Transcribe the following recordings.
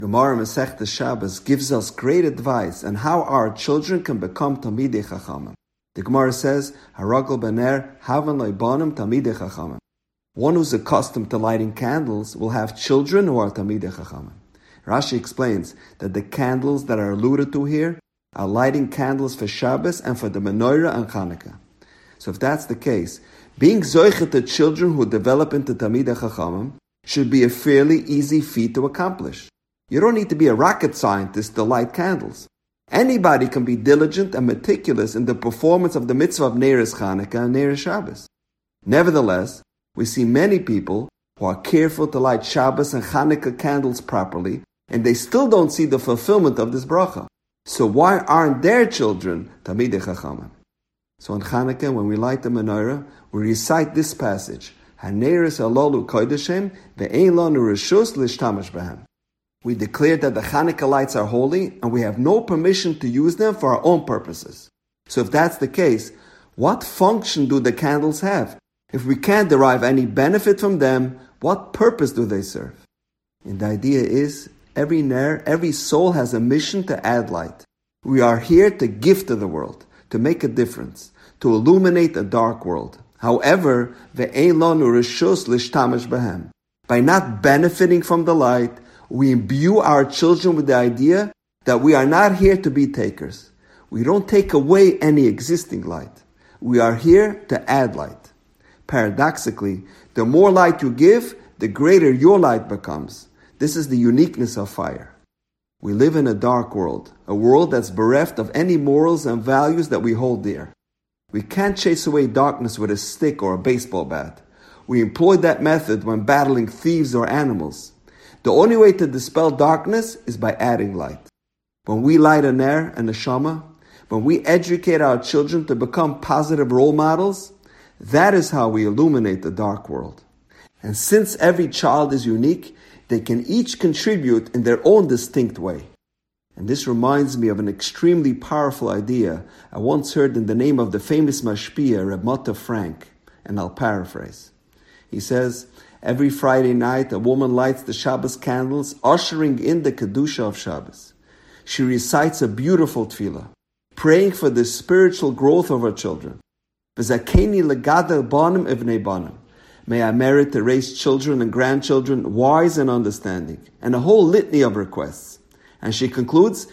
Gemara Masechta Shabbos gives us great advice on how our children can become Talmidei Chachamim. The Gemara says, Haragel Baner Havan Leibanim Talmidei Chachamim. One who's accustomed to lighting candles will have children who are Talmidei Chachamim. Rashi explains that the candles that are alluded to here are lighting candles for Shabbos and for the Menorah and Chanukah. So if that's the case, being zoichet to children who develop into Talmidei Chachamim should be a fairly easy feat to accomplish. You don't need to be a rocket scientist to light candles. Anybody can be diligent and meticulous in the performance of the mitzvah of Neiros Chanukah and Neiros Shabbos. Nevertheless, we see many people who are careful to light Shabbos and Chanukah candles properly, and they still don't see the fulfillment of this bracha. So why aren't their children Talmidei Chachamim? So on Chanukah, when we light the menorah, we recite this passage: Haneiros Halalu Kodesh ve'ein lanu reshus lishtamash behem. We declare that the Chanukah lights are holy, and we have no permission to use them for our own purposes. So if that's the case, what function do the candles have? If we can't derive any benefit from them, what purpose do they serve? And the idea is, every ner, every soul has a mission to add light. We are here to give to the world, to make a difference, to illuminate a dark world. However, ve'ein lanu reshus lishtamash behem. By not benefiting from the light, we imbue our children with the idea that we are not here to be takers. We don't take away any existing light. We are here to add light. Paradoxically, the more light you give, the greater your light becomes. This is the uniqueness of fire. We live in a dark world, a world that's bereft of any morals and values that we hold dear. We can't chase away darkness with a stick or a baseball bat. We employ that method when battling thieves or animals. The only way to dispel darkness is by adding light. When we light a ner and a shama, when we educate our children to become positive role models, that is how we illuminate the dark world. And since every child is unique, they can each contribute in their own distinct way. And this reminds me of an extremely powerful idea I once heard in the name of the famous mashpia, Reb Mata Frank, and I'll paraphrase. He says, every Friday night, a woman lights the Shabbos candles, ushering in the Kedusha of Shabbos. She recites a beautiful tefillah, praying for the spiritual growth of her children. V'zakeni legadel banim ivnei banim. May I merit to raise children and grandchildren wise and understanding, and a whole litany of requests. And she concludes,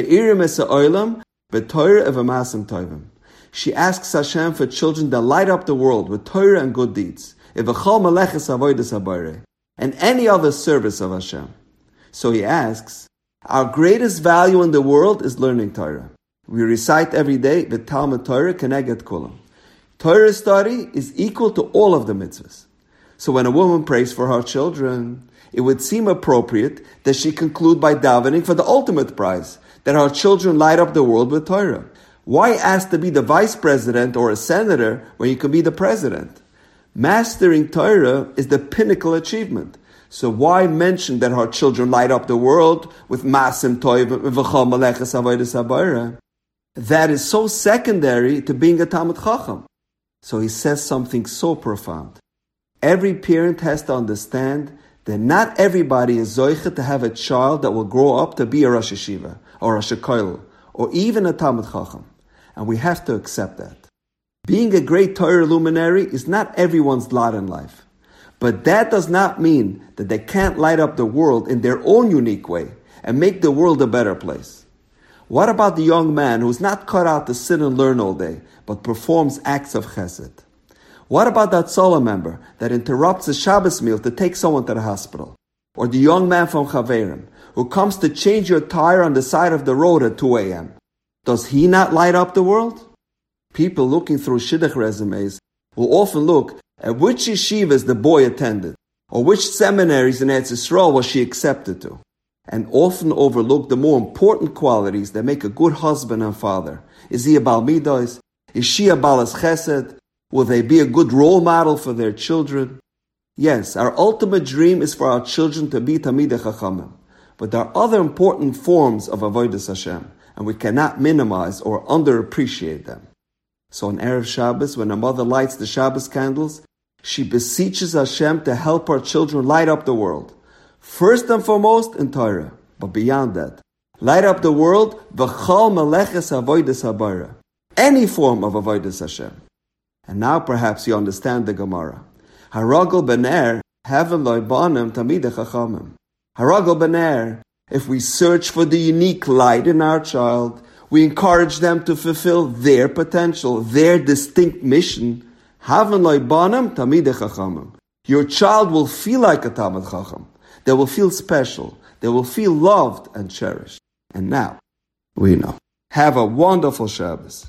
she asks Hashem for children that light up the world with Torah and good deeds, and any other service of Hashem. So he asks, our greatest value in the world is learning Torah. We recite every day, Talmud Torah Keneget Kulam. Torah study is equal to all of the mitzvahs. So when a woman prays for her children, it would seem appropriate that she conclude by davening for the ultimate prize, that her children light up the world with Torah. Why ask to be the vice president or a senator when you can be the president? Mastering Torah is the pinnacle achievement. So why mention that her children light up the world with Masim Toivim v'chol Maleches Avodas Habayra? That is so secondary to being a Talmid Chacham. So he says something so profound. Every parent has to understand that not everybody is zoichet to have a child that will grow up to be a Rosh Yeshiva, or a Rosh Kollel, or even a Talmid Chacham. And we have to accept that. Being a great Torah luminary is not everyone's lot in life. But that does not mean that they can't light up the world in their own unique way and make the world a better place. What about the young man who's not cut out to sit and learn all day, but performs acts of chesed? What about that solo member that interrupts a Shabbos meal to take someone to the hospital? Or the young man from Chaverim who comes to change your tire on the side of the road at 2 a.m.? Does he not light up the world? People looking through shidduch resumes will often look at which yeshivas the boy attended, or which seminaries in Eretz Yisrael was she accepted to, and often overlook the more important qualities that make a good husband and father. Is he a Bal Midos? Is she a Balas Chesed? Will they be a good role model for their children? Yes, our ultimate dream is for our children to be Talmidei Chachamim, but there are other important forms of Avodas Hashem, and we cannot minimize or underappreciate them. So on Erev Shabbos, when a mother lights the Shabbos candles, she beseeches Hashem to help her children light up the world. First and foremost in Torah, But beyond that, light up the world, v'chal meleches avodas habara. Any form of avodas Hashem. And now perhaps you understand the Gemara. Haragel bener, heaven loy banim tamidei chachamim. Haragel bener, if we search for the unique light in our child, we encourage them to fulfill their potential, their distinct mission. Haven loy banim tamidei chachamim. Your child will feel like a Talmid Chacham. They will feel special. They will feel loved and cherished. And now, we know. Have a wonderful Shabbos.